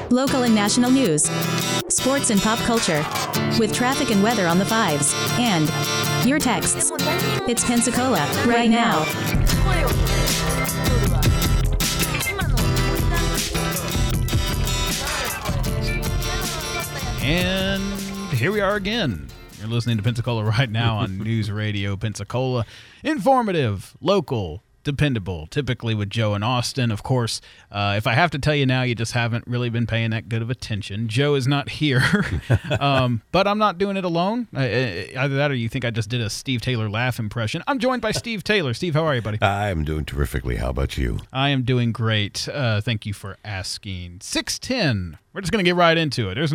local and national news, sports and pop culture, with traffic and weather on the fives, and your texts. It's Pensacola, right now. And here we are again. You're listening to Pensacola right now on News Radio Pensacola. Informative, local, dependable, typically with Joe and Austin. Of course, if I have to tell you now, you just haven't really been paying that good of attention. Joe is not here, but I'm not doing it alone. Either that or you think I just did a Steve Taylor laugh impression. I'm joined by Steve Taylor. Steve, how are you, buddy? I'm doing terrifically. How about you? I am doing great. Thank you for asking. 610. We're just going to get right into it. There's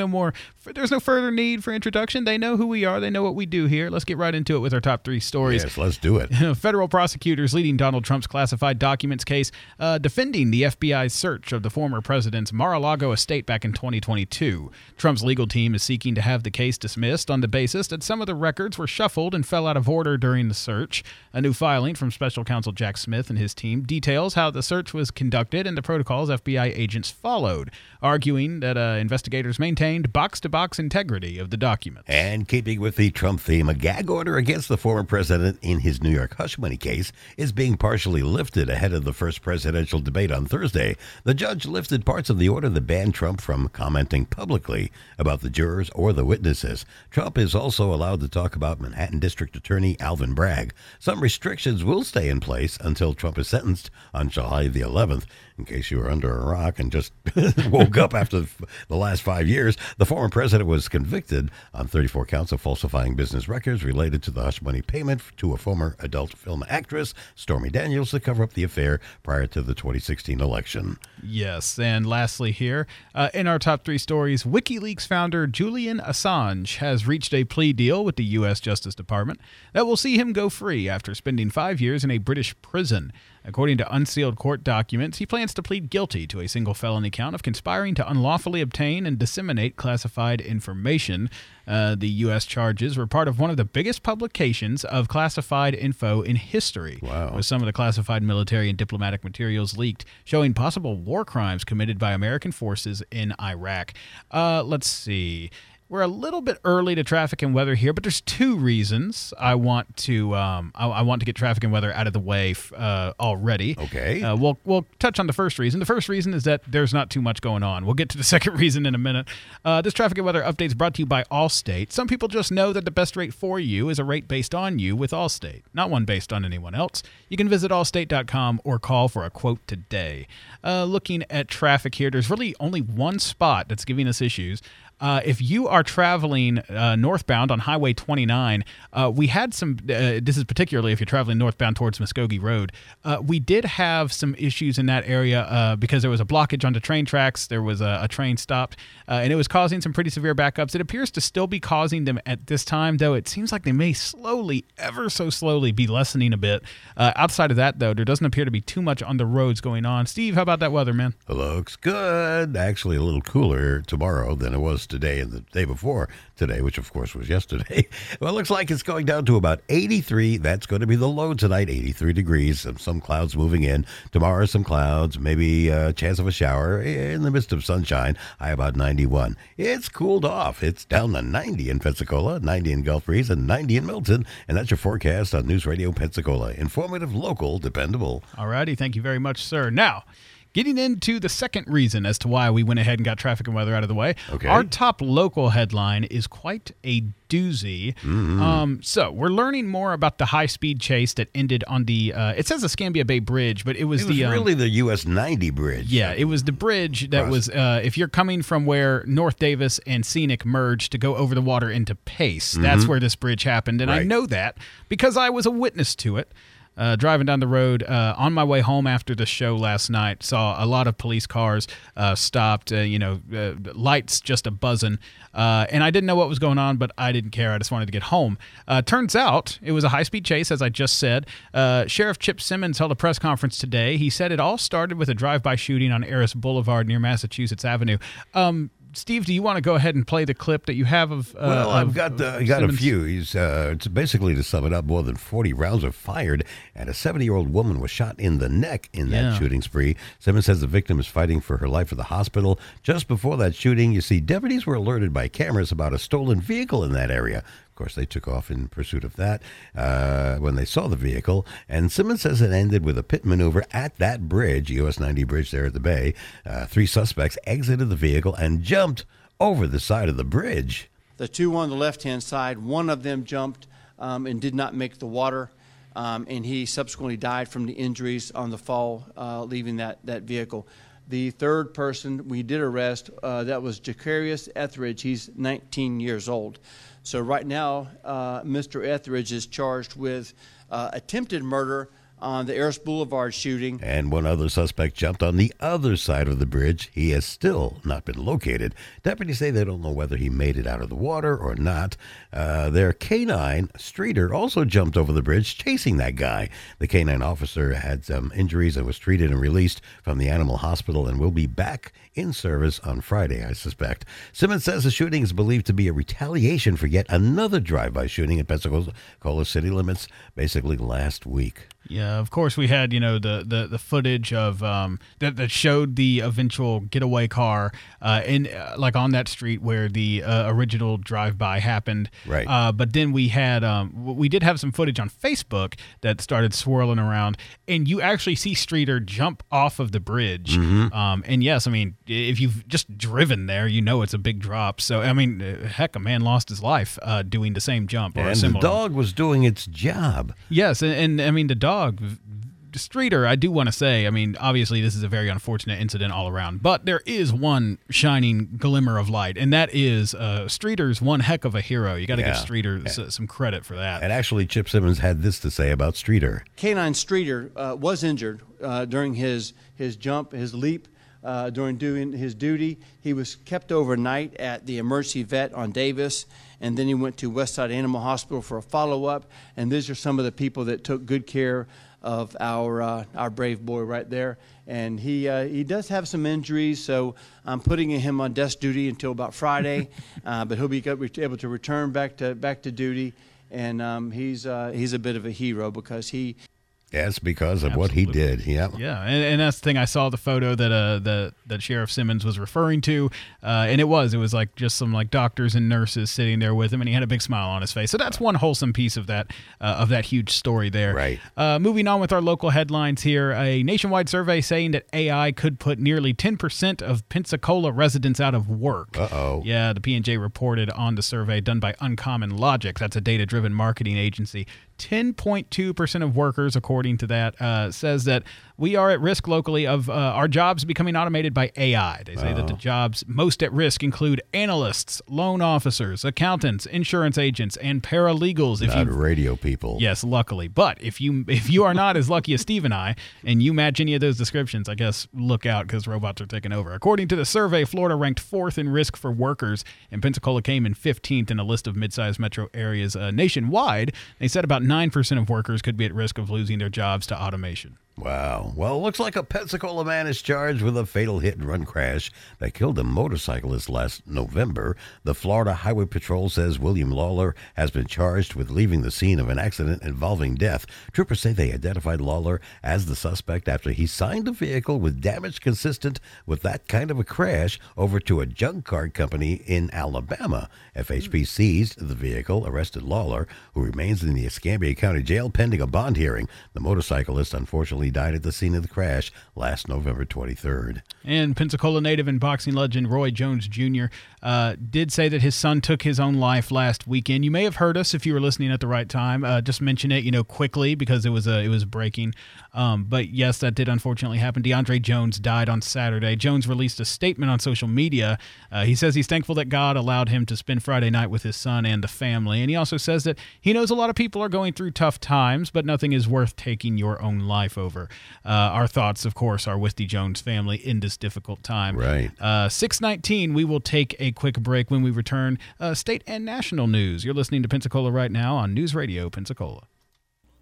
no further need for introduction. They know who we are. They know what we do here. Let's get right into it with our top three stories. Yes, let's do it. Federal prosecutors leading Donald Trump's classified documents case, defending the FBI's search of the former president's Mar-a-Lago estate back in 2022. Trump's legal team is seeking to have the case dismissed on the basis that some of the records were shuffled and fell out of order during the search. A new filing from special counsel Jack Smith and his team details how the search was conducted and the protocols FBI agents followed, arguing that investigators maintained box-to-box integrity of the documents. And keeping with the Trump theme, a gag order against the former president in his New York hush money case is being partially lifted ahead of the first presidential debate on Thursday. The judge lifted parts of the order that banned Trump from commenting publicly about the jurors or the witnesses. Trump is also allowed to talk about Manhattan District Attorney Alvin Bragg. Some restrictions will stay in place until Trump is sentenced on July the 11th. In case you were under a rock and just woke up after the last 5 years, the former president was convicted on 34 counts of falsifying business records related to the hush money payment to a former adult film actress, Stormy Daniels, to cover up the affair prior to the 2016 election. Yes, and lastly here, in our top three stories, WikiLeaks founder Julian Assange has reached a plea deal with the U.S. Justice Department that will see him go free after spending 5 years in a British prison. According to unsealed court documents, he plans to plead guilty to a single felony count of conspiring to unlawfully obtain and disseminate classified information. The U.S. charges were part of one of the biggest publications of classified info in history, with some of the classified military and diplomatic materials leaked, showing possible war crimes committed by American forces in Iraq. Let's see. We're a little bit early to traffic and weather here, but there's two reasons I want to I want to get traffic and weather out of the way already. Okay. We'll touch on the first reason. The first reason is that there's not too much going on. We'll get to the second reason in a minute. This traffic and weather update is brought to you by Allstate. Some people just know that the best rate for you is a rate based on you with Allstate, not one based on anyone else. You can visit allstate.com or call for a quote today. Looking at traffic here, there's really only one spot that's giving us issues. If you are traveling northbound on Highway 29, we had some, this is particularly if you're traveling northbound towards Muskogee Road, we did have some issues in that area because there was a blockage on the train tracks. There was a train stopped, and it was causing some pretty severe backups. It appears to still be causing them at this time, though it seems like they may slowly, ever so slowly, be lessening a bit. Outside of that, though, there doesn't appear to be too much on the roads going on. Steve, how about that weather, man? Looks good. Actually, a little cooler tomorrow than it was today and the day before today, which of course was yesterday. Well, it looks like it's going down to about 83. That's going to be the low tonight, 83 degrees. Some clouds moving in. Tomorrow, some clouds, maybe a chance of a shower in the midst of sunshine. High about 91. It's cooled off. It's down to 90 in Pensacola, 90 in Gulf Breeze, and 90 in Milton. And that's your forecast on News Radio Pensacola. Informative, local, dependable. All righty. Thank you very much, sir. Now, getting into the second reason as to why we went ahead and got traffic and weather out of the way. Okay. Our top local headline is quite a doozy. Mm-hmm. So we're learning more about the high-speed chase that ended on the, it says the Escambia Bay Bridge, but it was really the US 90 bridge. Yeah, it was the bridge that was, if you're coming from where North Davis and Scenic merged to go over the water into Pace, that's where this bridge happened. And I know that because I was a witness to it. Driving down the road on my way home after the show last night, saw a lot of police cars stopped, lights just a buzzing. And I didn't know what was going on, but I didn't care. I just wanted to get home. Turns out it was a high-speed chase, as I just said. Sheriff Chip Simmons held a press conference today. He said it all started with a drive-by shooting on Eris Boulevard near Massachusetts Avenue. Steve, do you want to go ahead and play the clip that you have of? I've got a Simmons? few. It's basically, to sum it up, more than 40 rounds were fired, and a 70-year-old woman was shot in the neck in that shooting spree. Simmons says the victim is fighting for her life at the hospital. Just before that shooting, you see, deputies were alerted by cameras about a stolen vehicle in that area. Of course, they took off in pursuit of that when they saw the vehicle. And Simmons says it ended with a pit maneuver at that bridge, US 90 bridge there at the bay. 3 suspects exited the vehicle and jumped over the side of the bridge. The 2 on the left-hand side, one of them jumped and did not make the water, and he subsequently died from the injuries on the fall, leaving that vehicle. The third person we did arrest, that was Jacarius Etheridge. He's 19 years old. So right now, Mr. Etheridge is charged with attempted murder on the Eros Boulevard shooting. And one other suspect jumped on the other side of the bridge. He has still not been located. Deputies say they don't know whether he made it out of the water or not. Their canine, Streeter, also jumped over the bridge chasing that guy. The canine officer had some injuries and was treated and released from the animal hospital and will be back in service on Friday, I suspect. Simmons says the shooting is believed to be a retaliation for yet another drive-by shooting in Pensacola city limits, basically last week. Yeah, of course we had, the footage of that showed the eventual getaway car in on that street where the original drive-by happened. Right. But then we did have some footage on Facebook that started swirling around, and you actually see Streeter jump off of the bridge. Mm-hmm. And yes, I mean, if you've just driven there, it's a big drop. So I mean, heck, a man lost his life doing the same jump or a and similar. the dog was doing its job. Yes, and I mean the dog, Streeter, I do want to say, I mean, obviously this is a very unfortunate incident all around, but there is one shining glimmer of light, and that is Streeter's one heck of a hero. You got to give Streeter some credit for that. And actually, Chip Simmons had this to say about Streeter. Canine Streeter was injured during his jump, his leap. During doing his duty. He was kept overnight at the emergency vet on Davis, and then he went to Westside Animal Hospital for a follow-up. And these are some of the people that took good care of our brave boy right there. And he does have some injuries, so I'm putting him on desk duty until about Friday, but he'll be able to return back to duty. And he's a bit of a hero because he. Yes, because of what he did. Yeah. Yeah, and that's the thing. I saw the photo that Sheriff Simmons was referring to, and it was like just some doctors and nurses sitting there with him, and he had a big smile on his face. So that's one wholesome piece of that huge story there. Right. Moving on with our local headlines here, a nationwide survey saying that AI could put nearly 10% of Pensacola residents out of work. Uh-oh. Yeah, the P&J reported on the survey done by Uncommon Logic. That's a data-driven marketing agency. 10.2% of workers, according to that, says that we are at risk locally of our jobs becoming automated by AI. They say that the jobs most at risk include analysts, loan officers, accountants, insurance agents, and paralegals. Not radio people. Yes, luckily. But if you are not as lucky as Steve and I, and you match any of those descriptions, I guess look out because robots are taking over. According to the survey, Florida ranked 4th in risk for workers, and Pensacola came in 15th in a list of mid-sized metro areas nationwide. They said about 9% of workers could be at risk of losing their jobs to automation. Wow. Well, it looks like a Pensacola man is charged with a fatal hit-and-run crash that killed a motorcyclist last November. The Florida Highway Patrol says William Lawler has been charged with leaving the scene of an accident involving death. Troopers say they identified Lawler as the suspect after he signed a vehicle with damage consistent with that kind of a crash over to a junk car company in Alabama. FHP seized the vehicle, arrested Lawler, who remains in the Escambia County Jail pending a bond hearing. The motorcyclist, unfortunately, died at the scene of the crash last November 23rd. And Pensacola native and boxing legend Roy Jones Jr. Did say that his son took his own life last weekend. You may have heard us if you were listening at the right time. Just mention it, quickly because it was breaking. But yes, that did unfortunately happen. DeAndre Jones died on Saturday. Jones released a statement on social media. He says he's thankful that God allowed him to spend Friday night with his son and the family. And he also says that he knows a lot of people are going through tough times, but nothing is worth taking your own life over. Our thoughts, of course, are with the Jones family in this difficult time. Right. 6:19, we will take a quick break. When we return, state and national news. You're listening to Pensacola Right Now on News Radio Pensacola.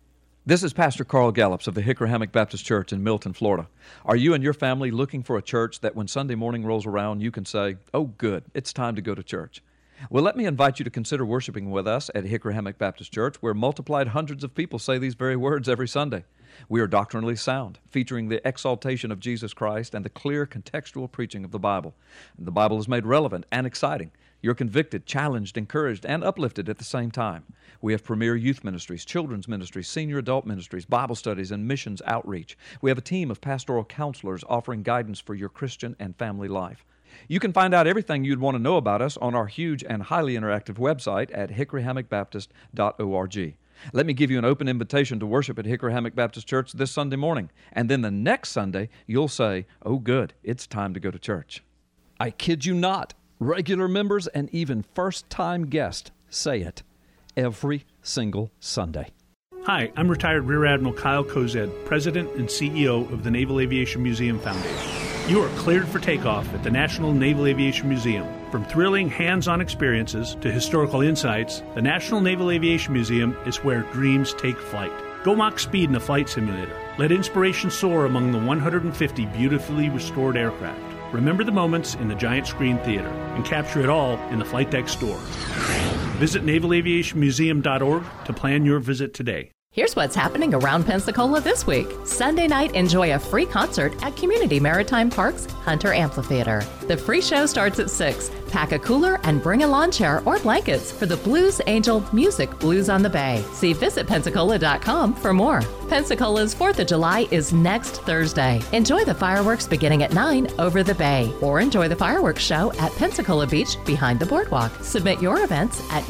This is Pastor Carl Gallups of the Hickory Hammock Baptist Church in Milton, Florida. Are you and your family looking for a church that when Sunday morning rolls around, you can say, "Oh, good, it's time to go to church"? Well, let me invite you to consider worshiping with us at Hickory Hammock Baptist Church, where multiplied hundreds of people say these very words every Sunday. We are doctrinally sound, featuring the exaltation of Jesus Christ and the clear contextual preaching of the Bible. The Bible is made relevant and exciting. You're convicted, challenged, encouraged, and uplifted at the same time. We have premier youth ministries, children's ministries, senior adult ministries, Bible studies, and missions outreach. We have a team of pastoral counselors offering guidance for your Christian and family life. You can find out everything you'd want to know about us on our huge and highly interactive website at hickoryhammockbaptist.org. Let me give you an open invitation to worship at Hickory Hammock Baptist Church this Sunday morning, and then the next Sunday you'll say, "Oh good, it's time to go to church." I kid you not. Regular members and even first-time guests say it every single Sunday. Hi, I'm retired Rear Admiral Kyle Kozed, President and CEO of the Naval Aviation Museum Foundation. You are cleared for takeoff at the National Naval Aviation Museum. From thrilling hands-on experiences to historical insights, the National Naval Aviation Museum is where dreams take flight. Go mock speed in a flight simulator. Let inspiration soar among the 150 beautifully restored aircraft. Remember the moments in the giant screen theater and capture it all in the flight deck store. Visit navalaviationmuseum.org to plan your visit today. Here's what's happening around Pensacola this week. Sunday night, enjoy a free concert at Community Maritime Park's Hunter Amphitheater. The free show starts at 6. Pack a cooler and bring a lawn chair or blankets for the Blues Angel Music Blues on the Bay. See visitpensacola.com for more. Pensacola's 4th of July is next Thursday. Enjoy the fireworks beginning at 9 over the bay, or enjoy the fireworks show at Pensacola Beach behind the boardwalk. Submit your events at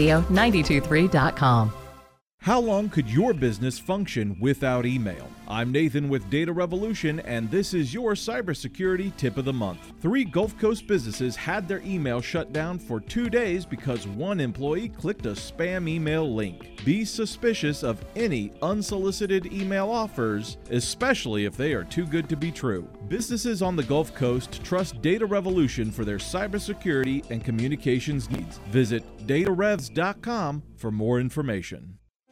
newsradio923.com. How long could your business function without email? I'm Nathan with Data Revolution, and this is your cybersecurity tip of the month. 3 Gulf Coast businesses had their email shut down for 2 days because one employee clicked a spam email link. Be suspicious of any unsolicited email offers, especially if they are too good to be true. Businesses on the Gulf Coast trust Data Revolution for their cybersecurity and communications needs. Visit datarevs.com for more information.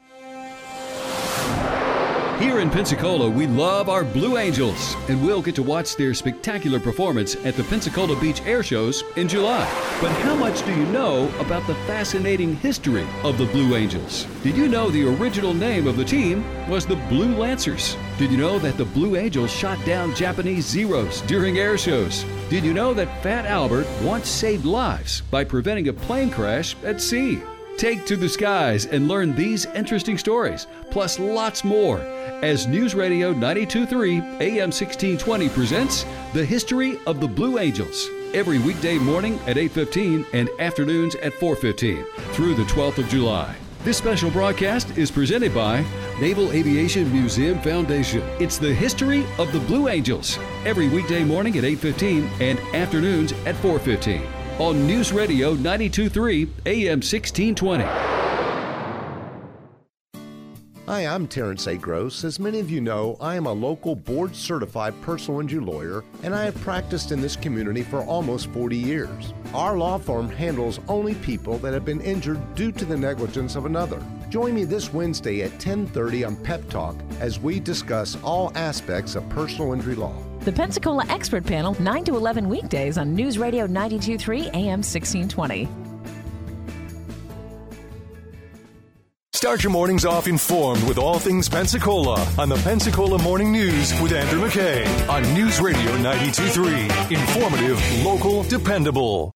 Here in Pensacola, we love our Blue Angels, and we'll get to watch their spectacular performance at the Pensacola Beach Air Shows in July. But how much do you know about the fascinating history of the Blue Angels? Did you know the original name of the team was the Blue Lancers? Did you know that the Blue Angels shot down Japanese Zeros during air shows? Did you know that Fat Albert once saved lives by preventing a plane crash at sea? Take to the skies and learn these interesting stories, plus lots more, as News Radio 92.3 AM 1620 presents The History of the Blue Angels, every weekday morning at 8:15 and afternoons at 4:15 through the 12th of July. This special broadcast is presented by Naval Aviation Museum Foundation. It's The History of the Blue Angels, every weekday morning at 8:15 and afternoons at 4:15. On News Radio 92.3 AM 1620. Hi, I'm Terrence A. Gross. As many of you know, I am a local board-certified personal injury lawyer, and I have practiced in this community for almost 40 years. Our law firm handles only people that have been injured due to the negligence of another. Join me this Wednesday at 10:30 on Pep Talk as we discuss all aspects of personal injury law. The Pensacola Expert Panel, 9 to 11 weekdays on News Radio 92.3 AM 1620. Start your mornings off informed with all things Pensacola on the Pensacola Morning News with Andrew McKay on News Radio 92.3. Informative, local, dependable.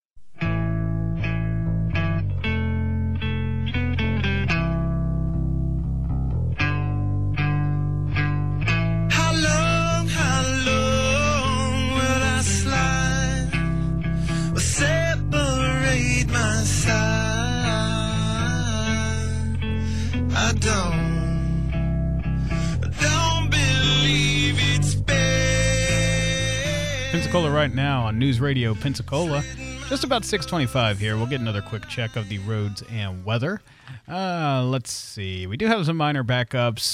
Pensacola right now on News Radio Pensacola. Just about 6:25 here. We'll get another quick check of the roads and weather. Let's see. We do have some minor backups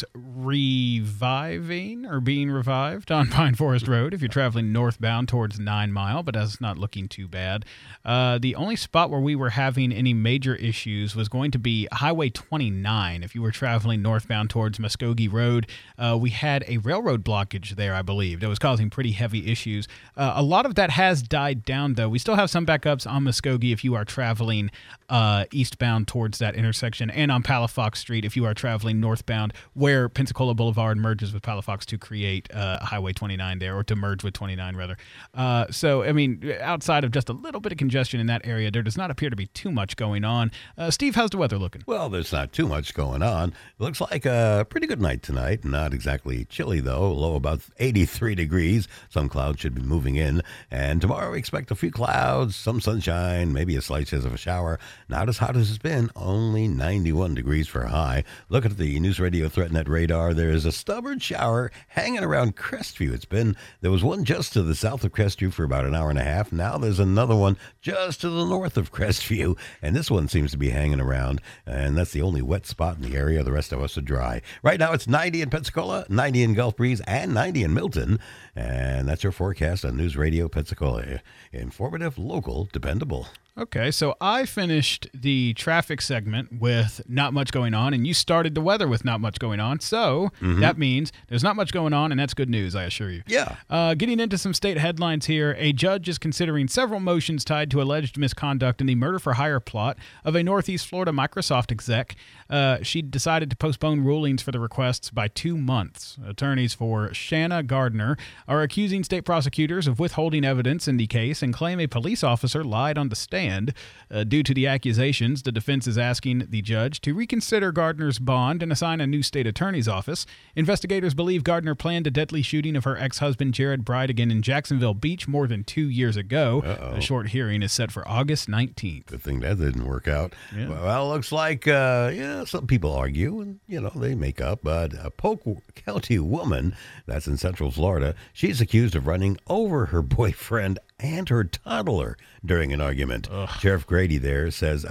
reviving or being revived on Pine Forest Road if you're traveling northbound towards 9 Mile, but that's not looking too bad. The only spot where we were having any major issues was going to be Highway 29. If you were traveling northbound towards Muskogee Road, we had a railroad blockage there, I believe, that was causing pretty heavy issues. A lot of that has died down, though. We still have some backups on Muskogee if you are traveling eastbound towards that intersection, and on Palafox Street if you are traveling northbound where Pensacola Boulevard merges with Palafox to create Highway 29 there, or to merge with 29 rather. So, I mean, outside of just a little bit of congestion in that area, there does not appear to be too much going on. Steve, how's the weather looking? Well, there's not too much going on. It looks like a pretty good night tonight. Not exactly chilly, though. Low about 83 degrees. Some clouds should be moving in. And tomorrow we expect a few clouds, some sunshine, maybe a slight chance of a shower. Not as hot as it's been. Only 91 degrees for a high. Look at the News Radio ThreatNet radar. There is a stubborn shower hanging around Crestview. There was one just to the south of Crestview for about an hour and a half. Now there's another one just to the north of Crestview. And this one seems to be hanging around. And that's the only wet spot in the area. The rest of us are dry. Right now it's 90 in Pensacola, 90 in Gulf Breeze, and 90 in Milton. And that's your forecast on News Radio Pensacola. Informative, local, dependable. Okay, so I finished the traffic segment with not much going on, and you started the weather with not much going on. So that means there's not much going on, and that's good news, I assure you. Yeah. Getting into some state headlines here, a judge is considering several motions tied to alleged misconduct in the murder-for-hire plot of a Northeast Florida Microsoft exec. She decided to postpone rulings for the requests by 2 months. Attorneys for Shanna Gardner are accusing state prosecutors of withholding evidence in the case and claim a police officer lied on the stand. Due to the accusations, the defense is asking the judge to reconsider Gardner's bond and assign a new state attorney's office. Investigators believe Gardner planned a deadly shooting of her ex-husband Jared Bridegan in Jacksonville Beach more than 2 years ago. A short hearing is set for August 19th. Good thing that didn't work out. Yeah. Well, it looks like, some people argue, and, they make up, but a Polk County woman that's in Central Florida, she's accused of running over her boyfriend and her toddler during an argument. Sheriff Grady says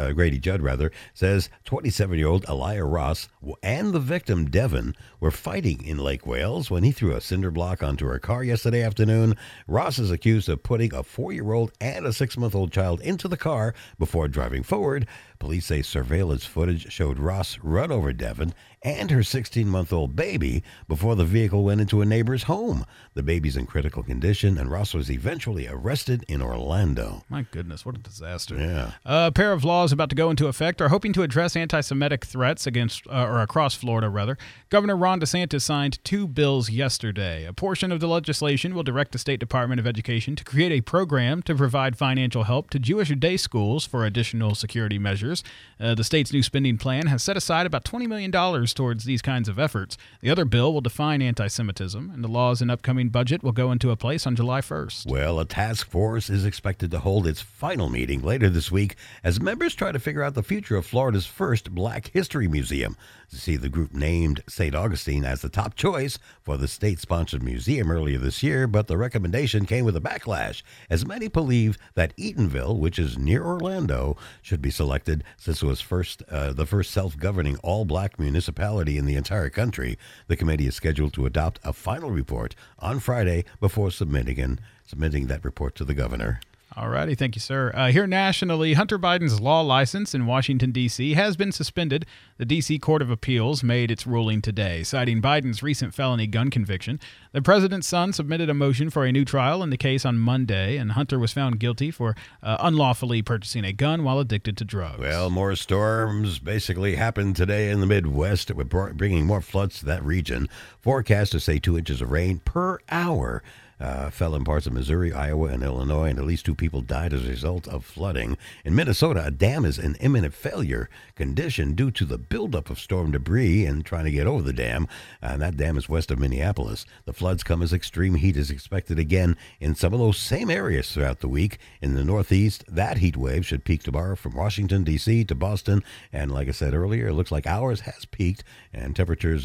27-year-old Elia Ross and the victim Devin were fighting in Lake Wales when he threw a cinder block onto her car yesterday afternoon. Ross is accused of putting a 4-year-old and a 6-month-old child into the car before driving forward. Police say surveillance footage showed Ross run over Devin and her 16-month-old baby before the vehicle went into a neighbor's home. The baby's in critical condition, and Ross was eventually arrested in Orlando. My goodness, what a disaster. Yeah. A pair of laws about to go into effect are hoping to address anti-Semitic threats across Florida, rather. Governor Ron DeSantis signed 2 bills yesterday. A portion of the legislation will direct the State Department of Education to create a program to provide financial help to Jewish day schools for additional security measures. The state's new spending plan has set aside about $20 million towards these kinds of efforts. The other bill will define anti-Semitism, and the laws in upcoming budget will go into place on July 1st. Well, a task force is expected to hold its final meeting later this week as members try to figure out the future of Florida's first Black History Museum. To see the group named St. Augustine as the top choice for the state-sponsored museum earlier this year, but the recommendation came with a backlash, as many believe that Eatonville, which is near Orlando, should be selected since it was the first self-governing all-Black municipality in the entire country. The committee is scheduled to adopt a final report on Friday before submitting that report to the governor. All righty. Thank you, sir. Here nationally, Hunter Biden's law license in Washington, D.C. has been suspended. The D.C. Court of Appeals made its ruling today, citing Biden's recent felony gun conviction. The president's son submitted a motion for a new trial in the case on Monday, and Hunter was found guilty for unlawfully purchasing a gun while addicted to drugs. Well, more storms basically happened today in the Midwest, bringing more floods to that region. Forecasters say 2 inches of rain per hour fell in parts of Missouri, Iowa, and Illinois, and at least 2 people died as a result of flooding. In Minnesota, a dam is in imminent failure condition due to the buildup of storm debris and trying to get over the dam, and that dam is west of Minneapolis. The floods come as extreme heat is expected again in some of those same areas throughout the week. In the Northeast, that heat wave should peak tomorrow from Washington, D.C. to Boston, and like I said earlier, it looks like ours has peaked, and temperatures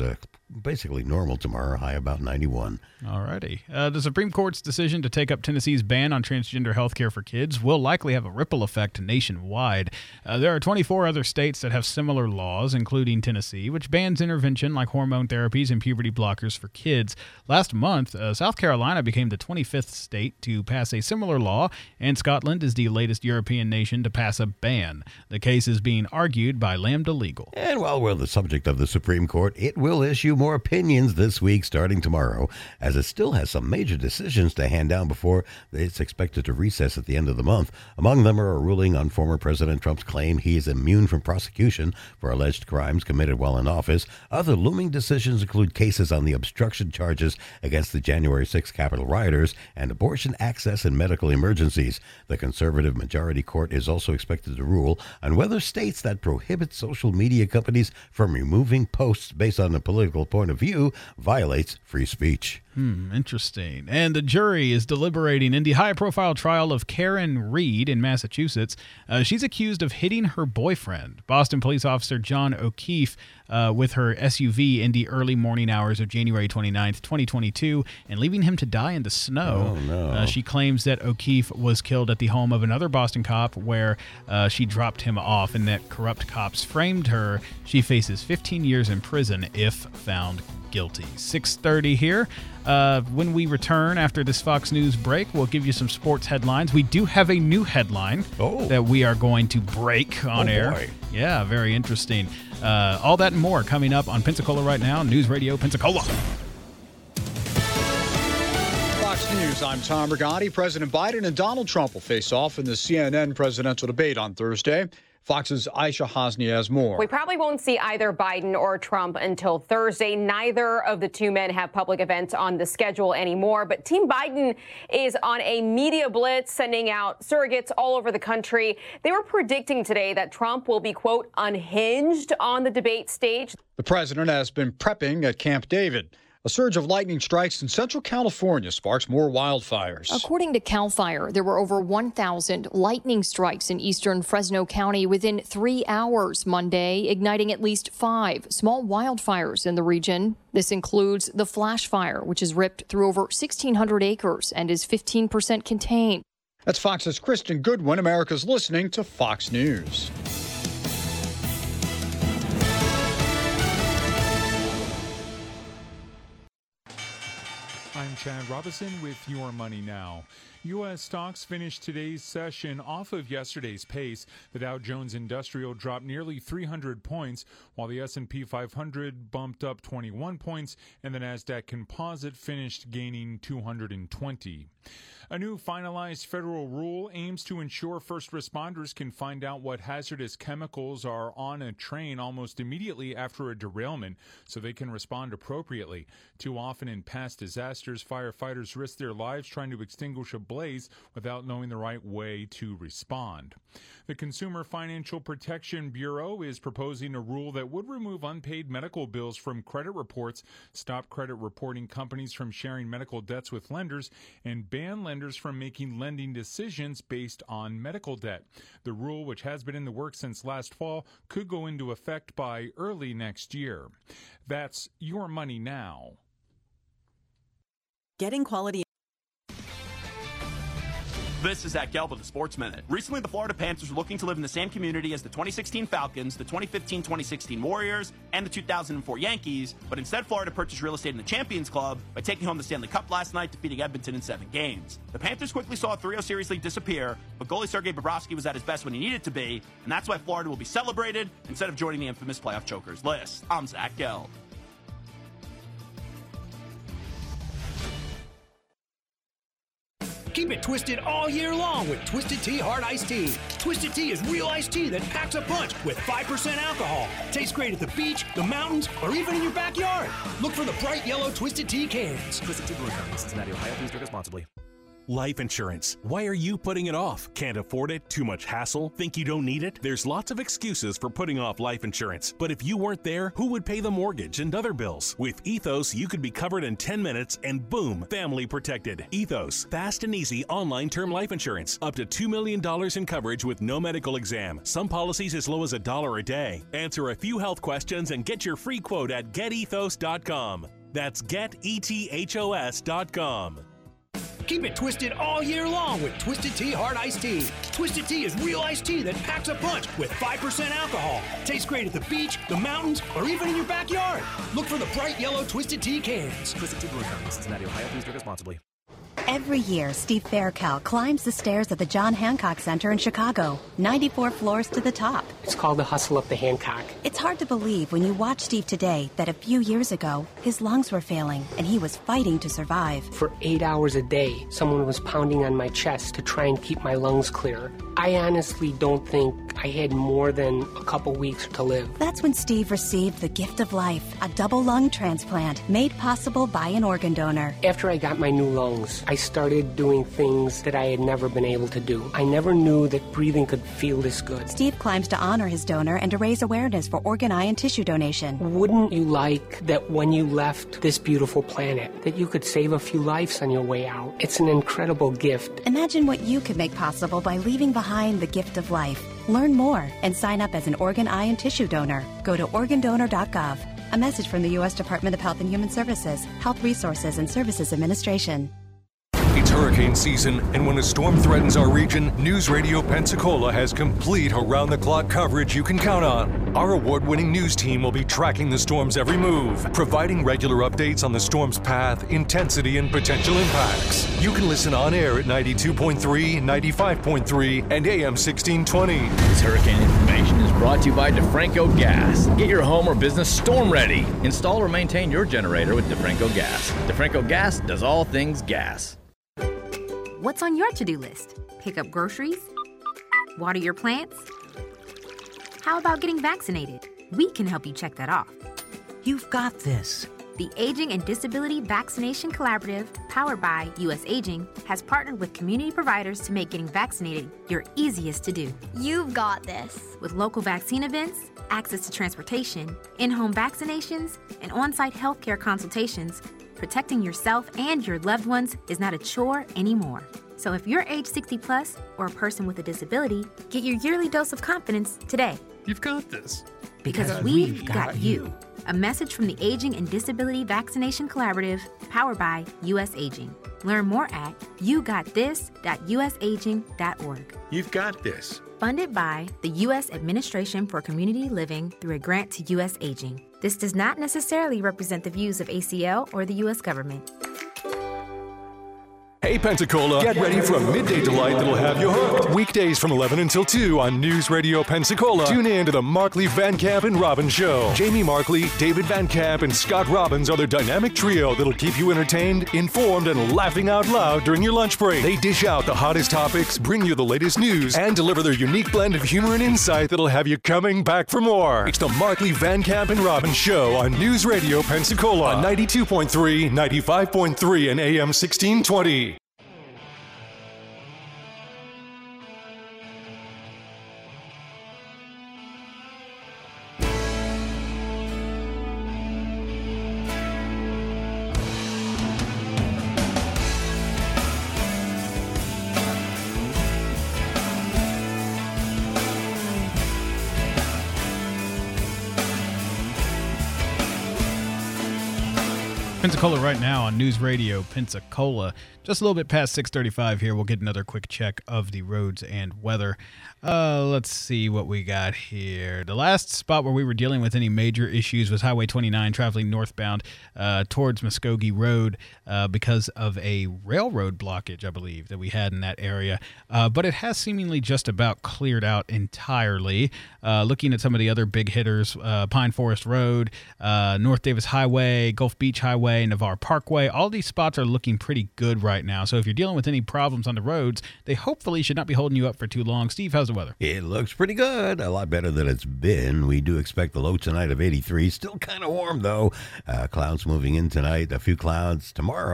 basically normal tomorrow, high about 91. Alrighty. The Supreme Court's decision to take up Tennessee's ban on transgender health care for kids will likely have a ripple effect nationwide. There are 24 other states that have similar laws, including Tennessee, which bans intervention like hormone therapies and puberty blockers for kids. Last month, South Carolina became the 25th state to pass a similar law, and Scotland is the latest European nation to pass a ban. The case is being argued by Lambda Legal. And while we're on the subject of the Supreme Court, it will issue more opinions this week starting tomorrow, as it still has some major decisions to hand down before it's expected to recess at the end of the month. Among them are a ruling on former President Trump's claim he is immune from prosecution for alleged crimes committed while in office. Other looming decisions include cases on the obstruction charges against the January 6 Capitol rioters and abortion access in medical emergencies. The conservative majority court is also expected to rule on whether states that prohibit social media companies from removing posts based on a political point of view violates free speech. Interesting. And the jury is deliberating in the high-profile trial of Karen Reed in Massachusetts. She's accused of hitting her boyfriend, Boston police officer John O'Keefe, with her SUV in the early morning hours of January 29th, 2022, and leaving him to die in the snow. Oh, no. She claims that O'Keefe was killed at the home of another Boston cop where she dropped him off and that corrupt cops framed her. She faces 15 years in prison if found guilty. 6:30 here. When we return after this Fox News break, we'll give you some sports headlines. We do have a new headline that we are going to break on air. Boy. Yeah, very interesting. All that and more coming up on Pensacola Right Now, News Radio Pensacola. Fox News, I'm Tom Rigotti. President Biden and Donald Trump will face off in the CNN presidential debate on Thursday. Fox's Aisha Hosni has more. We probably won't see either Biden or Trump until Thursday. Neither of the two men have public events on the schedule anymore. But Team Biden is on a media blitz, sending out surrogates all over the country. They were predicting today that Trump will be, quote, unhinged on the debate stage. The president has been prepping at Camp David. A surge of lightning strikes in Central California sparks more wildfires. According to CAL FIRE, there were over 1,000 lightning strikes in eastern Fresno County within 3 hours Monday, igniting at least 5 small wildfires in the region. This includes the Flash Fire, which has ripped through over 1,600 acres and is 15% contained. That's Fox's Kristen Goodwin. America's listening to Fox News. I'm Chad Robinson with Your Money Now. U.S. stocks finished today's session off of yesterday's pace. The Dow Jones Industrial dropped nearly 300 points, while the S&P 500 bumped up 21 points, and the Nasdaq Composite finished gaining 220. A new finalized federal rule aims to ensure first responders can find out what hazardous chemicals are on a train almost immediately after a derailment so they can respond appropriately. Too often in past disasters, firefighters risk their lives trying to extinguish a blaze without knowing the right way to respond. The Consumer Financial Protection Bureau is proposing a rule that would remove unpaid medical bills from credit reports, stop credit reporting companies from sharing medical debts with lenders, and ban lenders from making lending decisions based on medical debt. The rule, which has been in the works since last fall, could go into effect by early next year. That's Your Money Now. Getting quality. This is Zach Gelb with the Sports Minute. Recently, the Florida Panthers were looking to live in the same community as the 2016 Falcons, the 2015-2016 Warriors, and the 2004 Yankees, but instead Florida purchased real estate in the Champions Club by taking home the Stanley Cup last night, defeating Edmonton in 7 games. The Panthers quickly saw a 3-0 series lead disappear, but goalie Sergei Bobrovsky was at his best when he needed to be, and that's why Florida will be celebrated instead of joining the infamous playoff chokers list. I'm Zach Gelb. Keep it twisted all year long with Twisted Tea Hard Iced Tea. Twisted Tea is real iced tea that packs a punch with 5% alcohol. Tastes great at the beach, the mountains, or even in your backyard. Look for the bright yellow Twisted Tea cans. Twisted Tea Brewing Company, Cincinnati, Ohio. Please drink responsibly. Life insurance. Why are you putting it off? Can't afford it? Too much hassle? Think you don't need it? There's lots of excuses for putting off life insurance. But if you weren't there, who would pay the mortgage and other bills? With Ethos, you could be covered in 10 minutes and boom, family protected. Ethos, fast and easy online term life insurance. Up to $2 million in coverage with no medical exam. Some policies as low as $1 a day. Answer a few health questions and get your free quote at getethos.com. That's getethos.com. Keep it twisted all year long with Twisted Tea Hard Iced Tea. Twisted Tea is real iced tea that packs a punch with 5% alcohol. Tastes great at the beach, the mountains, or even in your backyard. Look for the bright yellow Twisted Tea cans. Twisted Tea Brewing Company, Cincinnati, Ohio. Please drink responsibly. Every year, Steve Faircal climbs the stairs at the John Hancock Center in Chicago, 94 floors to the top. It's called the hustle up the Hancock. It's hard to believe when you watch Steve today that a few years ago, his lungs were failing and he was fighting to survive. For 8 hours a day, someone was pounding on my chest to try and keep my lungs clear. I honestly don't think I had more than a couple weeks to live. That's when Steve received the gift of life, a double lung transplant made possible by an organ donor. After I got my new lungs, I started doing things that I had never been able to do. I never knew that breathing could feel this good. Steve climbs to honor his donor and to raise awareness for organ, eye, and tissue donation. Wouldn't you like that when you left this beautiful planet, that you could save a few lives on your way out? It's an incredible gift. Imagine what you could make possible by leaving behind the gift of life. Learn more and sign up as an organ, eye, and tissue donor. Go to organdonor.gov. A message from the U.S. Department of Health and Human Services, Health Resources and Services Administration. It's hurricane season, and when a storm threatens our region, News Radio Pensacola has complete around-the-clock coverage you can count on. Our award-winning news team will be tracking the storm's every move, providing regular updates on the storm's path, intensity, and potential impacts. You can listen on air at 92.3, 95.3, and AM 1620. This hurricane information is brought to you by DeFranco Gas. Get your home or business storm ready. Install or maintain your generator with DeFranco Gas. DeFranco Gas does all things gas. What's on your to-do list? Pick up groceries? Water your plants? How about getting vaccinated? We can help you check that off. You've got this. The Aging and Disability Vaccination Collaborative, powered by U.S. Aging, has partnered with community providers to make getting vaccinated your easiest to do. You've got this. With local vaccine events, access to transportation, in-home vaccinations, and on-site healthcare consultations, protecting yourself and your loved ones is not a chore anymore. So if you're age 60 plus or a person with a disability, get your yearly dose of confidence today. You've got this. Because we've got you. A message from the Aging and Disability Vaccination Collaborative, powered by U.S. Aging. Learn more at yougottthis.usaging.org. You've got this. Funded by the U.S. Administration for Community Living through a grant to U.S. Aging. This does not necessarily represent the views of ACL or the U.S. government. Hey Pensacola, get ready for a midday delight that'll have you hooked. Weekdays from 11 until 2 on News Radio Pensacola. Tune in to the Markley, Van Camp, and Robbins Show. Jamie Markley, David Van Camp, and Scott Robbins are their dynamic trio that'll keep you entertained, informed, and laughing out loud during your lunch break. They dish out the hottest topics, bring you the latest news, and deliver their unique blend of humor and insight that'll have you coming back for more. It's the Markley, Van Camp, and Robbins Show on News Radio Pensacola on 92.3, 95.3, and AM 1620. Pensacola right now on News Radio Pensacola. Just a little bit past 6:35 here. We'll get another quick check of the roads and weather. Let's see what we got here. The last spot where we were dealing with any major issues was Highway 29 traveling northbound towards Muskogee Road because of a railroad blockage, I believe, that we had in that area. But it has seemingly just about cleared out entirely. Looking at some of the other big hitters, Pine Forest Road, North Davis Highway, Gulf Beach Highway, Navarre Parkway, all these spots are looking pretty good right now. So if you're dealing with any problems on the roads, they hopefully should not be holding you up for too long. Steve, how's the weather? It looks pretty good. A lot better than it's been. We do expect the low tonight of 83. Still kind of warm, though. Clouds moving in tonight. A few clouds tomorrow.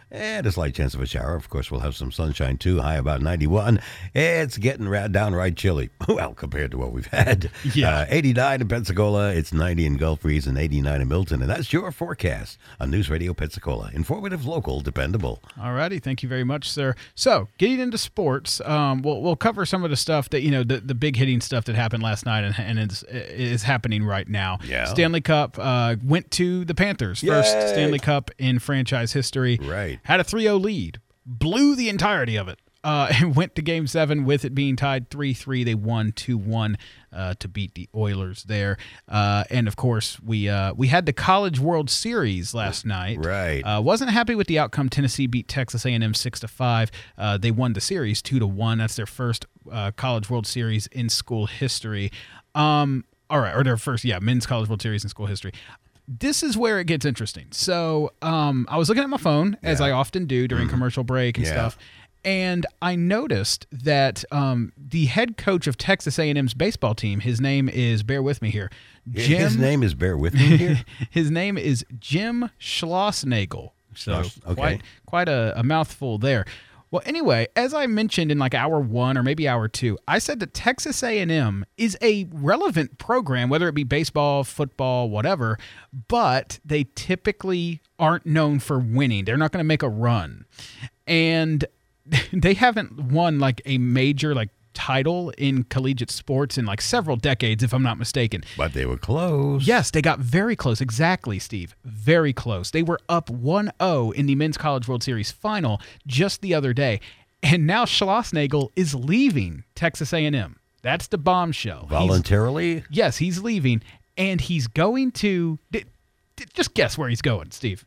and a slight chance of a shower. Of course, we'll have some sunshine, too, high about 91. It's getting downright chilly, well, compared to what we've had. 89 in Pensacola, it's 90 in Gulf Breeze, and 89 in Milton. And that's your forecast on News Radio Pensacola. Informative, local, dependable. All righty. Thank you very much, sir. So, getting into sports, we'll cover some of the stuff that, the big hitting stuff that happened last night and is happening right now. Yeah. Stanley Cup went to the Panthers. Yay! First Stanley Cup in franchise history. Right. Had a 3-0 lead. Blew the entirety of it. And went to Game 7 with it being tied 3-3. They won 2-1 to beat the Oilers there. And, of course, we had the College World Series last night. Right. Wasn't happy with the outcome. Tennessee beat Texas A&M 6-5. They won the series 2-1. That's their first College World Series in school history. All right, or their first, men's College World Series in school history. This is where it gets interesting. So I was looking at my phone, as I often do during commercial break and stuff, and I noticed that the head coach of Texas A&M's baseball team, his name is, bear with me here. His name is, bear with me here? His name is Jim Schlossnagle. So okay. quite a mouthful there. Well, anyway, as I mentioned in like hour 1 or maybe hour 2, I said that Texas A&M is a relevant program, whether it be baseball, football, whatever, but they typically aren't known for winning. They're not going to make a run. And they haven't won like a major title in collegiate sports in like several decades, if I'm not mistaken. But they were close. Yes, they got very close. Exactly, Steve. Very close. They were up 1-0 in the Men's College World Series final just the other day. And now Schlossnagle is leaving Texas A&M. That's the bombshell. Voluntarily? Yes, he's leaving, and he's going to... Just guess where he's going, Steve.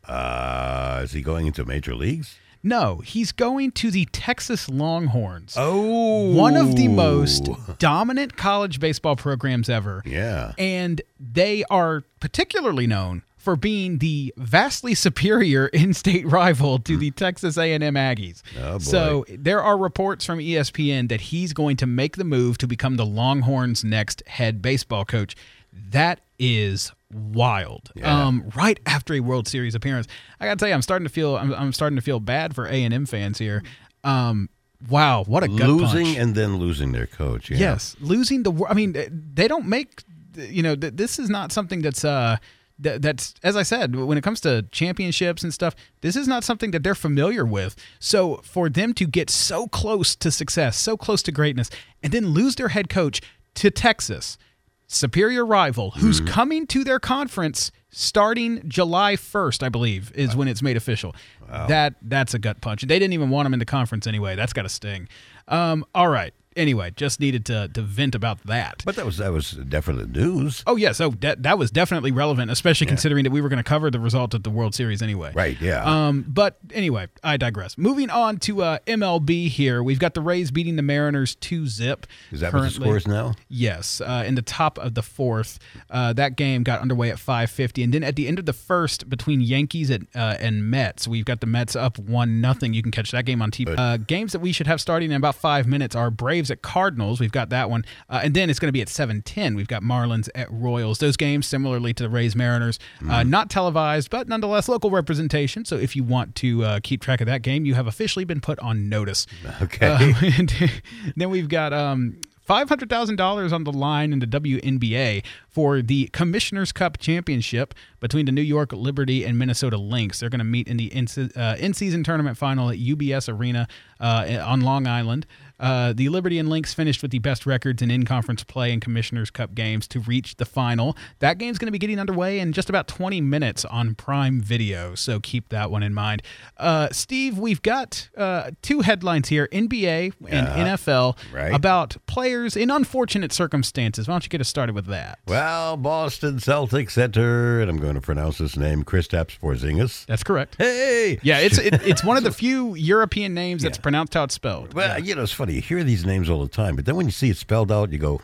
Is he going into major leagues? No, he's going to the Texas Longhorns. Oh. One of the most dominant college baseball programs ever. Yeah. And they are particularly known for being the vastly superior in-state rival to the Texas A&M Aggies. Oh, boy. So there are reports from ESPN that he's going to make the move to become the Longhorns' next head baseball coach. That is wild. Yeah. Right after a World Series appearance, I gotta tell you, I'm starting to feel bad for A&M fans here. Wow, what a gut losing punch. And then losing their coach. Yeah. Yes, losing the. I mean, they don't make. This is not something that's. That's, as I said, when it comes to championships and stuff, this is not something that they're familiar with. So for them to get so close to success, so close to greatness, and then lose their head coach to Texas, superior rival, who's coming to their conference starting July 1st, I believe, is when it's made official. Wow. That's a gut punch. They didn't even want him in the conference anyway. That's got to sting. All right. Anyway, just needed to vent about that. But that was definite news. Oh, yeah. So that was definitely relevant, especially considering that we were going to cover the result of the World Series anyway. Right, yeah. But anyway, I digress. Moving on to MLB here. We've got the Rays beating the Mariners 2-0. Is that what the score is now? Yes. In the top of the fourth. That game got underway at 5:50. And then at the end of the first, between Yankees and Mets, we've got the Mets up 1-0. You can catch that game on TV. Games that we should have starting in about 5 minutes are Braves at Cardinals. We've got that one. And then it's going to be at 7:10. We've got Marlins at Royals. Those games, similarly to the Rays Mariners, not televised, but nonetheless local representation. So if you want to keep track of that game, you have officially been put on notice. Okay. And then we've got $500,000 on the line in the WNBA for the Commissioner's Cup Championship between the New York Liberty and Minnesota Lynx. They're going to meet in the in-season tournament final at UBS Arena on Long Island. The Liberty and Lynx finished with the best records in in-conference play and Commissioner's Cup games to reach the final. That game's going to be getting underway in just about 20 minutes on Prime Video, so keep that one in mind. Steve, we've got two headlines here, NBA and NFL, about players in unfortunate circumstances. Why don't you get us started with that? Well, Boston Celtics center, and I'm going to pronounce his name, Kristaps Porzingis. That's correct. Hey! Yeah, it's one of the few European names that's pronounced how it's spelled. Well, it's funny. You hear these names all the time, but then when you see it spelled out, you go,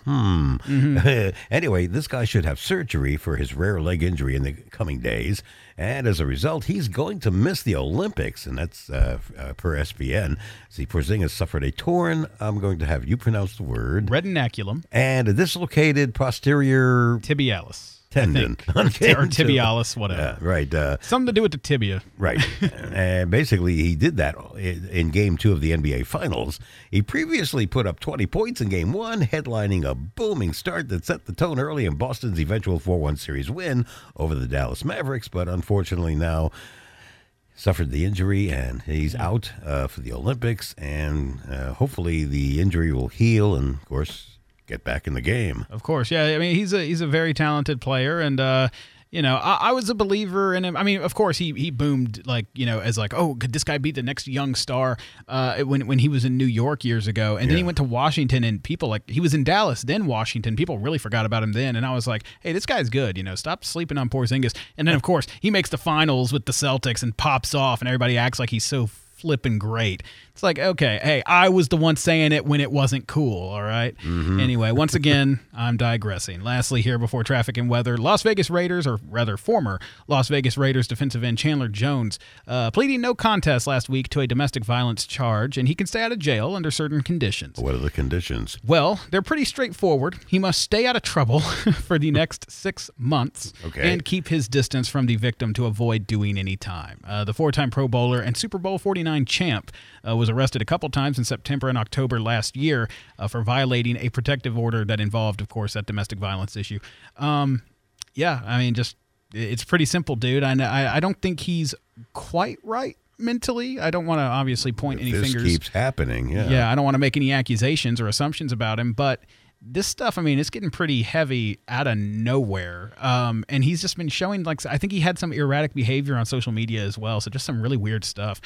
Anyway, this guy should have surgery for his rare leg injury in the coming days, and as a result, he's going to miss the Olympics, and that's per ESPN. See, Porzingis suffered a torn, I'm going to have you pronounce the word, retinaculum, and a dislocated posterior tibialis. tendon. Or tibialis, whatever. Yeah, right. Something to do with the tibia. Right. And basically, he did that in Game 2 of the NBA Finals. He previously put up 20 points in Game 1, headlining a booming start that set the tone early in Boston's eventual 4-1 series win over the Dallas Mavericks, but unfortunately now suffered the injury, and he's out for the Olympics, and hopefully the injury will heal and, of course, get back in the game. Of course, yeah. I mean, he's a very talented player, and I was a believer in him. I mean, of course, he boomed as oh, could this guy be the next young star? When he was in New York years ago, and then he went to Washington, and people he was in Dallas, then Washington. People really forgot about him then, and I was like, hey, this guy's good. Stop sleeping on Porzingis. And then of course he makes the finals with the Celtics and pops off, and everybody acts like he's so flipping great. It's like, okay, hey, I was the one saying it when it wasn't cool, all right? Mm-hmm. Anyway, once again, I'm digressing. Lastly here before traffic and weather, Las Vegas Raiders, or rather former Las Vegas Raiders defensive end Chandler Jones, pleading no contest last week to a domestic violence charge, and he can stay out of jail under certain conditions. What are the conditions? Well, they're pretty straightforward. He must stay out of trouble for the next 6 months and keep his distance from the victim to avoid doing any time. The four-time Pro Bowler and Super Bowl 49 champ was arrested a couple times in September and October last year for violating a protective order that involved, of course, that domestic violence issue. Yeah, I mean, it's pretty simple, dude. I don't think he's quite right mentally. I don't want to obviously point any fingers. This keeps happening, yeah. Yeah, I don't want to make any accusations or assumptions about him, but this stuff, I mean, it's getting pretty heavy out of nowhere. And he's just been showing, I think he had some erratic behavior on social media as well. So just some really weird stuff.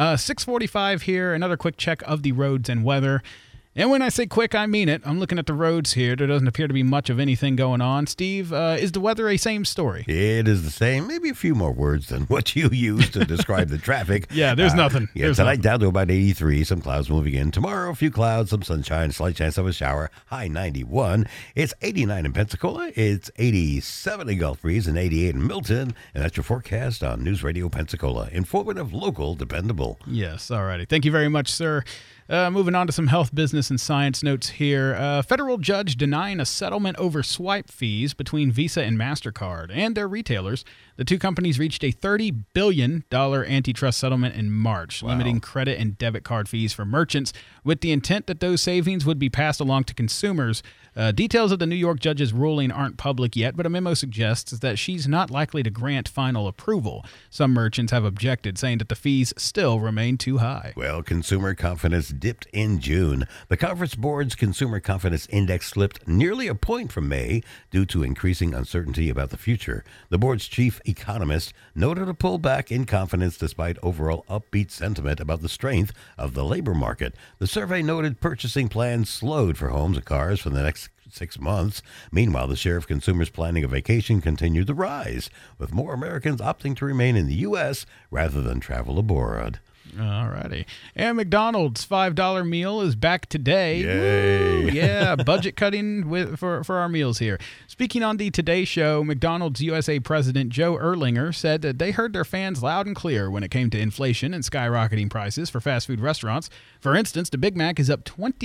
6:45 here, another quick check of the roads and weather. And when I say quick, I mean it. I'm looking at the roads here. There doesn't appear to be much of anything going on. Steve, is the weather a same story? It is the same. Maybe a few more words than what you used to describe the traffic. Yeah, there's nothing. Yeah, there's tonight nothing. down to about 83. Some clouds moving in. Tomorrow, a few clouds, some sunshine, slight chance of a shower. High 91. It's 89 in Pensacola. It's 87 in Gulf Breeze and 88 in Milton. And that's your forecast on News Radio Pensacola. Informative, local, dependable. Yes, all righty. Thank you very much, sir. Moving on to some health, business, and science notes here. Federal judge denying a settlement over swipe fees between Visa and MasterCard and their retailers. The two companies reached a $30 billion antitrust settlement in March, limiting credit and debit card fees for merchants with the intent that those savings would be passed along to consumers. Details of the New York judge's ruling aren't public yet, but a memo suggests that she's not likely to grant final approval. Some merchants have objected, saying that the fees still remain too high. Well, consumer confidence dipped in June. The Conference Board's Consumer Confidence Index slipped nearly a point from May due to increasing uncertainty about the future. The board's chief economist noted a pullback in confidence despite overall upbeat sentiment about the strength of the labor market. The survey noted purchasing plans slowed for homes and cars for the next 6 months. Meanwhile, the share of consumers planning a vacation continued to rise, with more Americans opting to remain in the U.S. rather than travel abroad. All righty. And McDonald's $5 meal is back today. Yay. Woo, yeah, budget cutting for our meals here. Speaking on the Today Show, McDonald's USA President Joe Erlinger said that they heard their fans loud and clear when it came to inflation and skyrocketing prices for fast food restaurants. For instance, the Big Mac is up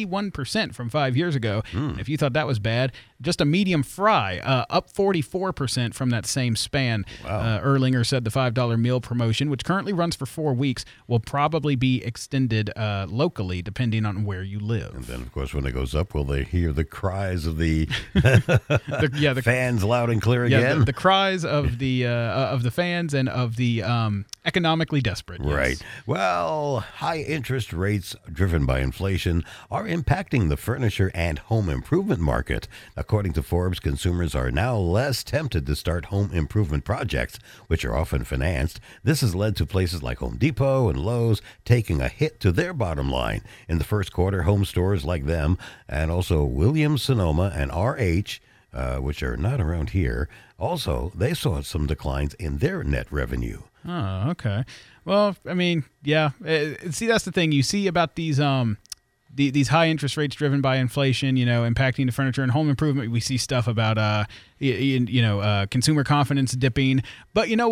21% from 5 years ago. If you thought that was bad, just a medium fry, up 44% from that same span. Wow. Erlinger said the $5 meal promotion, which currently runs for 4 weeks, will probably be extended locally, depending on where you live. And then, of course, when it goes up, will they hear the cries of the, the fans loud and clear again? Yeah, the cries of the fans and of the economically desperate. Yes. Right. Well, high interest rates driven by inflation are impacting the furniture and home improvement market. According to Forbes, consumers are now less tempted to start home improvement projects, which are often financed. This has led to places like Home Depot and Lowe's taking a hit to their bottom line. In the first quarter, home stores like them and also Williams-Sonoma and RH, which are not around here, also, they saw some declines in their net revenue. Oh, okay. Well, I mean, yeah. See, that's the thing. You see about these these high interest rates driven by inflation, impacting the furniture and home improvement. We see stuff about, consumer confidence dipping. But you know what?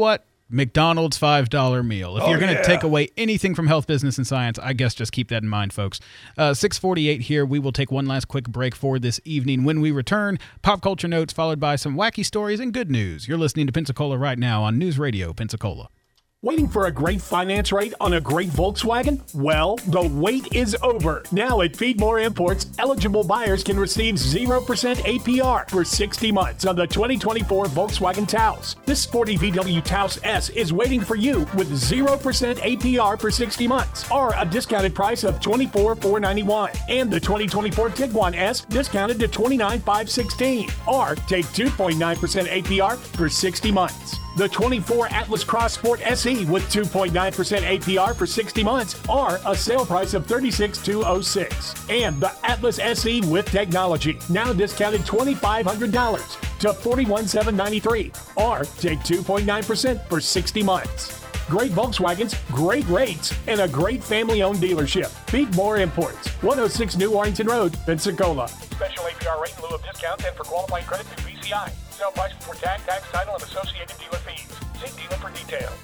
McDonald's $5 meal. If you're going to take away anything from health, business, and science, I guess just keep that in mind, folks. 6:48 here. We will take one last quick break for this evening. When we return, pop culture notes followed by some wacky stories and good news. You're listening to Pensacola right now on News Radio Pensacola. Waiting for a great finance rate on a great Volkswagen? Well, the wait is over. Now at Feedmore Imports, eligible buyers can receive 0% APR for 60 months on the 2024 Volkswagen Taos. This sporty VW Taos S is waiting for you with 0% APR for 60 months or a discounted price of $24,491. And the 2024 Tiguan S discounted to $29,516 or take 2.9% APR for 60 months. The 24 Atlas Cross Sport SE with 2.9% APR for 60 months or a sale price of $36,206. And the Atlas SE with technology, now discounted $2,500 to $41,793 or take 2.9% for 60 months. Great Volkswagens, great rates, and a great family-owned dealership. Feedmore Imports, 106 New Warrington Road, Pensacola. Special APR rate in lieu of discounts and for qualifying credit through PCI. Sale price before tax, title, and associated dealer fees. See dealer for details.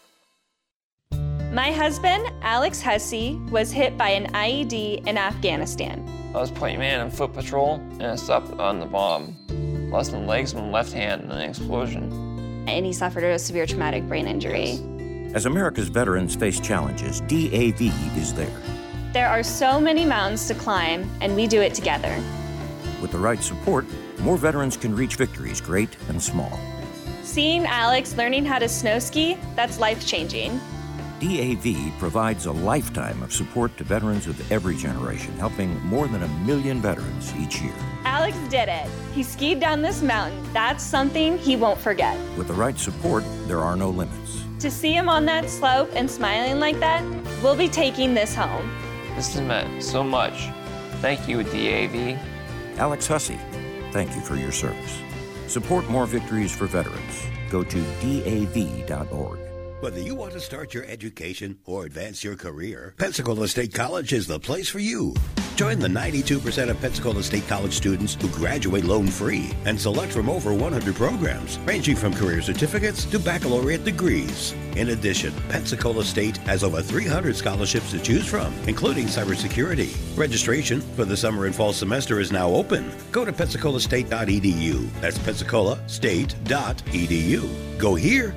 My husband, Alex Hussey, was hit by an IED in Afghanistan. I was point man on foot patrol, and I stepped on the bomb. Lost my legs and my left hand in an explosion. And he suffered a severe traumatic brain injury. As America's veterans face challenges, DAV is there. There are so many mountains to climb, and we do it together. With the right support, more veterans can reach victories, great and small. Seeing Alex learning how to snow ski, that's life-changing. DAV provides a lifetime of support to veterans of every generation, helping more than 1 million veterans each year. Alex did it. He skied down this mountain. That's something he won't forget. With the right support, there are no limits. To see him on that slope and smiling like that, we'll be taking this home. This has meant so much. Thank you, DAV. Alex Hussey, thank you for your service. Support more victories for veterans. Go to DAV.org. Whether you want to start your education or advance your career, Pensacola State College is the place for you. Join the 92% of Pensacola State College students who graduate loan-free and select from over 100 programs, ranging from career certificates to baccalaureate degrees. In addition, Pensacola State has over 300 scholarships to choose from, including cybersecurity. Registration for the summer and fall semester is now open. Go to pensacolastate.edu. That's pensacolastate.edu. Go here.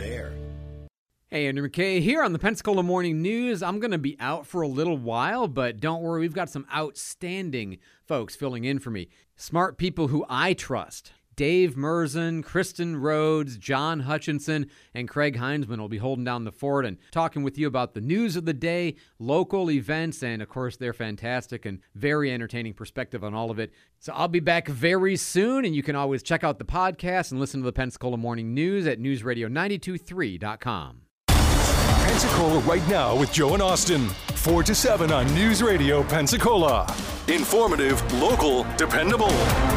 Hey, Andrew McKay here on the Pensacola Morning News. I'm going to be out for a little while, but don't worry, we've got some outstanding folks filling in for me. Smart people who I trust. Dave Merzen, Kristen Rhodes, John Hutchinson, and Craig Heinzman will be holding down the fort and talking with you about the news of the day, local events, and, of course, their fantastic and very entertaining perspective on all of it. So I'll be back very soon, and you can always check out the podcast and listen to the Pensacola Morning News at newsradio923.com. Pensacola right now with Joe and Austin. 4 to 7 on News Radio Pensacola. Informative, local, dependable.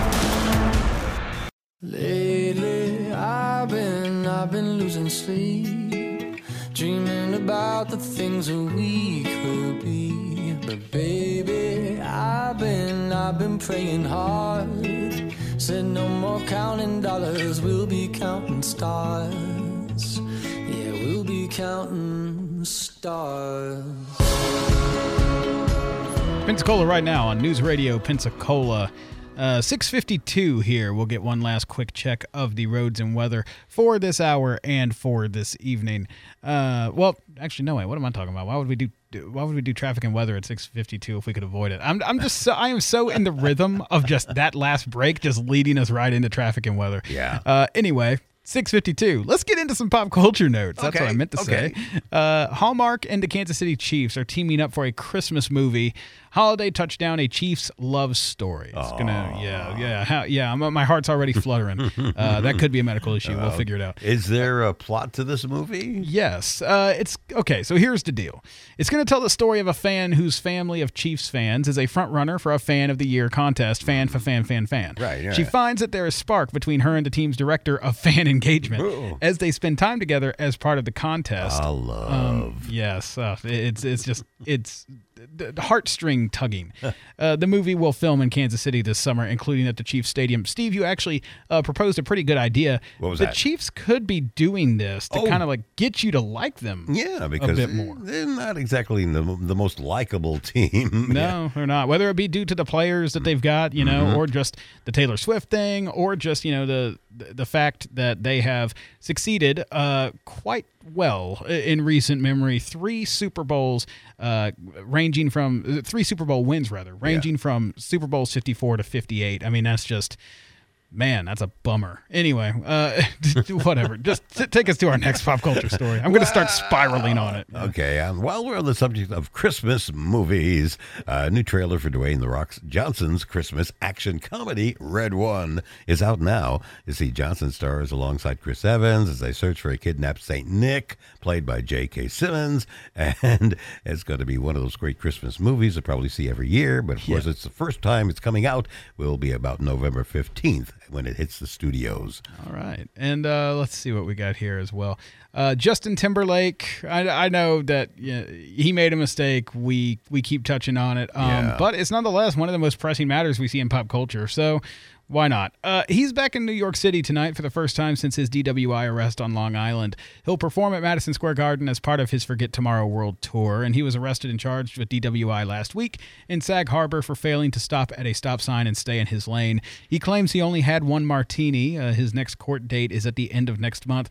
Lately, I've been losing sleep, dreaming about the things that we could be. But baby, I've been praying hard. Said no more counting dollars, we'll be counting stars. Yeah, we'll be counting stars. Pensacola right now on News Radio Pensacola. 6:52 here. We'll get one last quick check of the roads and weather for this hour and for this evening. Well, actually, no way. What am I talking about? Why would we do traffic and weather at 6:52 if we could avoid it? I am so in the rhythm of just that last break, just leading us right into traffic and weather. Yeah. Anyway. 6:52. Let's get into some pop culture notes. That's what I meant to say. Hallmark and the Kansas City Chiefs are teaming up for a Christmas movie, Holiday Touchdown, a Chiefs love story. It's my heart's already fluttering. That could be a medical issue. We'll figure it out. Is there a plot to this movie? Yes. It's okay. So here's the deal. It's going to tell the story of a fan whose family of Chiefs fans is a front runner for a Fan of the Year contest. Fan. Right. She finds that there is spark between her and the team's director of fan engagement as they spend time together as part of the contest. Love. Yes. It's heartstring tugging. The movie will film in Kansas City this summer, including at the Chiefs Stadium. Steve, you actually proposed a pretty good idea. What was the that? Chiefs could be doing this to kind of like get you to like them because a bit more. They're not exactly the most likable team. No, they're not. Whether it be due to the players that they've got, or just the Taylor Swift thing, or just, the fact that they have succeeded quite well in recent memory. 3 Super Bowls ranging from 3 Super Bowl wins, ranging from Super Bowls 54 to 58. I mean, that's just... Man, that's a bummer. Anyway, whatever. Just take us to our next pop culture story. I'm going to start spiraling on it. Okay. While we're on the subject of Christmas movies, a new trailer for Dwayne "The Rock" Johnson's Christmas action comedy, Red One, is out now. You see Johnson stars alongside Chris Evans as they search for a kidnapped Saint Nick, played by J.K. Simmons. And it's going to be one of those great Christmas movies you'll probably see every year. But, of course, it's the first time it's coming out. Will be about November 15th. When it hits the studios. All right. And let's see what we got here as well. Justin Timberlake, I know that he made a mistake. We keep touching on it. But it's nonetheless one of the most pressing matters we see in pop culture. So why not? He's back in New York City tonight for the first time since his DWI arrest on Long Island. He'll perform at Madison Square Garden as part of his Forget Tomorrow World Tour, and he was arrested and charged with DWI last week in Sag Harbor for failing to stop at a stop sign and stay in his lane. He claims he only had one martini. His next court date is at the end of next month.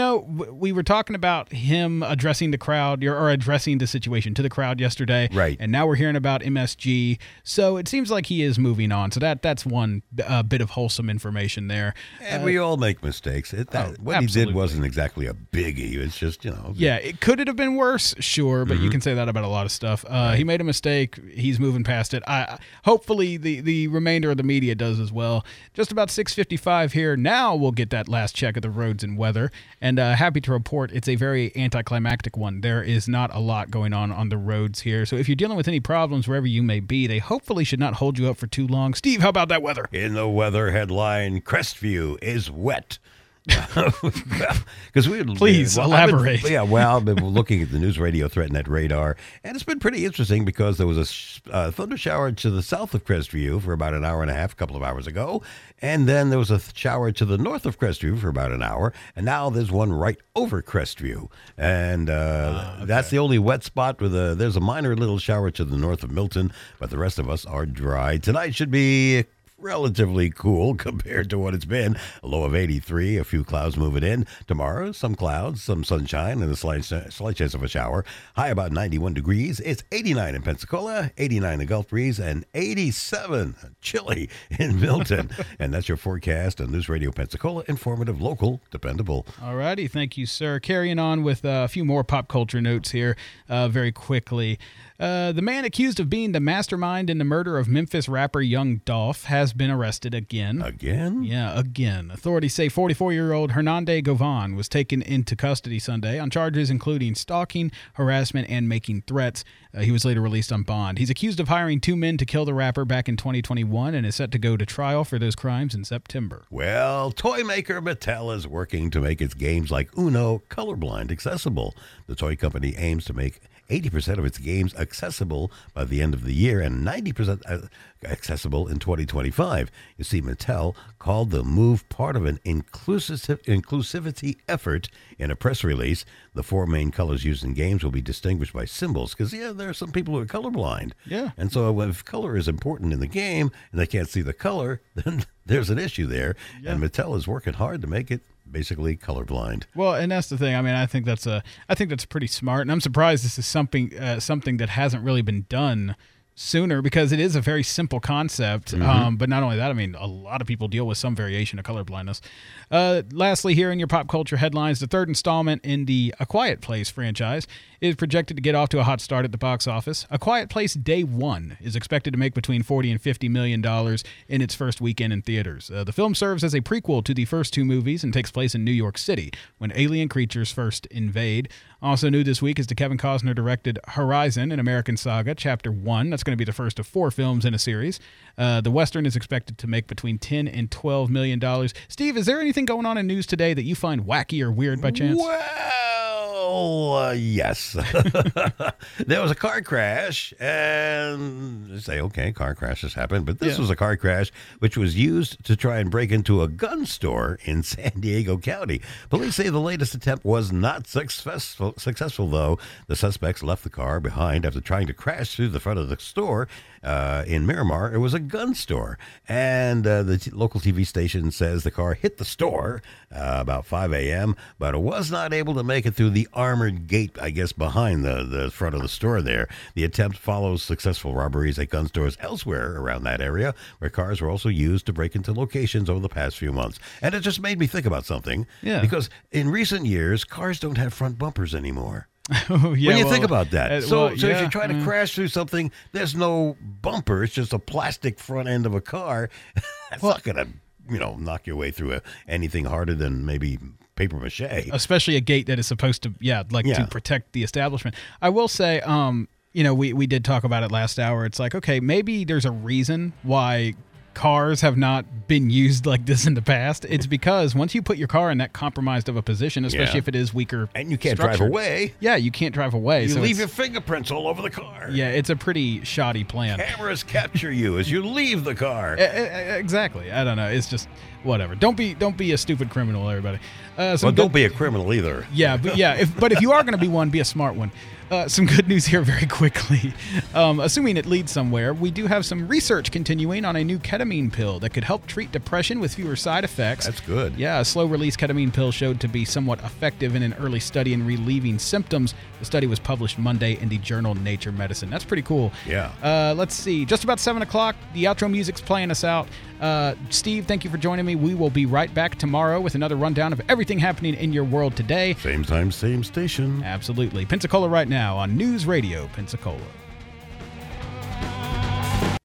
We were talking about him addressing the crowd, or addressing the situation to the crowd yesterday. Right. And now we're hearing about MSG. So it seems like he is moving on. So that's one bit of wholesome information there. And we all make mistakes. What he did wasn't exactly a biggie. It's just, Yeah, could it have been worse? Sure, but you can say that about a lot of stuff. He made a mistake. He's moving past it. Hopefully the remainder of the media does as well. Just about 6:55 here. Now we'll get that last check of the roads and weather. And happy to report it's a very anticlimactic one. There is not a lot going on the roads here. So if you're dealing with any problems wherever you may be, they hopefully should not hold you up for too long. Steve, how about that weather? In the weather headline, Crestview is wet. Because Please elaborate. I've been looking at the News Radio ThreatNet radar, and it's been pretty interesting because there was a thunder shower to the south of Crestview for about an hour and a half, a couple of hours ago, and then there was a shower to the north of Crestview for about an hour, and now there's one right over Crestview, and that's the only wet spot. There's a minor little shower to the north of Milton, but the rest of us are dry. Tonight should be relatively cool compared to what it's been. A low of 83, a few clouds moving in. Tomorrow, some clouds, some sunshine, and a slight chance of a shower. High about 91 degrees. It's 89 in Pensacola, 89 in Gulf Breeze, and 87 chilly in Milton. And that's your forecast on News Radio Pensacola. Informative, local, dependable. All righty. Thank you, sir. Carrying on with a few more pop culture notes here very quickly. The man accused of being the mastermind in the murder of Memphis rapper Young Dolph has been arrested again. Again? Yeah, again. Authorities say 44-year-old Hernande Govan was taken into custody Sunday on charges including stalking, harassment, and making threats. He was later released on bond. He's accused of hiring 2 men to kill the rapper back in 2021 and is set to go to trial for those crimes in September. Well, toy maker Mattel is working to make its games like Uno colorblind accessible. The toy company aims to make 80% of its games accessible by the end of the year and 90% accessible in 2025. You see, Mattel called the move part of an inclusivity effort in a press release. The 4 main colors used in games will be distinguished by symbols because, there are some people who are colorblind. Yeah. And so if color is important in the game and they can't see the color, then there's an issue there. Yeah. And Mattel is working hard to make it basically colorblind. Well, and that's the thing. I mean, I think that's pretty smart, and I'm surprised this is something that hasn't really been done sooner because it is a very simple concept. But not only that, I mean, a lot of people deal with some variation of color blindness. Lastly, here in your pop culture headlines, the 3rd installment in the A Quiet Place franchise is projected to get off to a hot start at the box office. A Quiet Place Day 1 is expected to make between $40 and $50 million in its first weekend in theaters. The film serves as a prequel to the first 2 movies and takes place in New York City when alien creatures first invade. Also new this week is the Kevin Costner-directed Horizon, an American Saga, Chapter 1. That's going to be the first of 4 films in a series. The Western is expected to make between $10 and $12 million. Steve, is there anything going on in news today that you find wacky or weird by chance? Well, Well, yes. There was a car crash, and you say, okay, car crashes happen, but this was a car crash which was used to try and break into a gun store in San Diego County. Police say the latest attempt was not successful, though. The suspects left the car behind after trying to crash through the front of the store in Miramar. It was a gun store, and the local TV station says the car hit the store about 5 a.m., but it was not able to make it through the armored gate, I guess, behind the front of the store there. The attempt follows successful robberies at gun stores elsewhere around that area, where cars were also used to break into locations over the past few months. And it just made me think about something, because in recent years, cars don't have front bumpers anymore. When you think about that. So if you try to Mm-hmm. crash through something, there's no bumper. It's just a plastic front end of a car. It's not going to, knock your way through anything harder than maybe paper mache. Especially a gate that is supposed to, to protect the establishment. I will say, we did talk about it last hour. It's like, okay, maybe there's a reason why cars have not been used like this in the past. It's because once you put your car in that compromised of a position, especially if it is weaker, and you can't drive away. Yeah, you can't drive away. You so leave your fingerprints all over the car. Yeah, it's a pretty shoddy plan. Cameras capture you as you leave the car. Exactly. I don't know. It's just whatever. Don't be a stupid criminal, everybody. Don't be a criminal either. Yeah, but if you are going to be one, be a smart one. Some good news here very quickly. Assuming it leads somewhere, we do have some research continuing on a new ketamine pill that could help treat depression with fewer side effects. That's good. Yeah, a slow-release ketamine pill showed to be somewhat effective in an early study in relieving symptoms. The study was published Monday in the journal Nature Medicine. That's pretty cool. Yeah. Let's see. Just about 7 o'clock. The outro music's playing us out. Steve, thank you for joining me. We will be right back tomorrow with another rundown of everything happening in your world today. Same time, same station. Absolutely. Pensacola right now on News Radio Pensacola.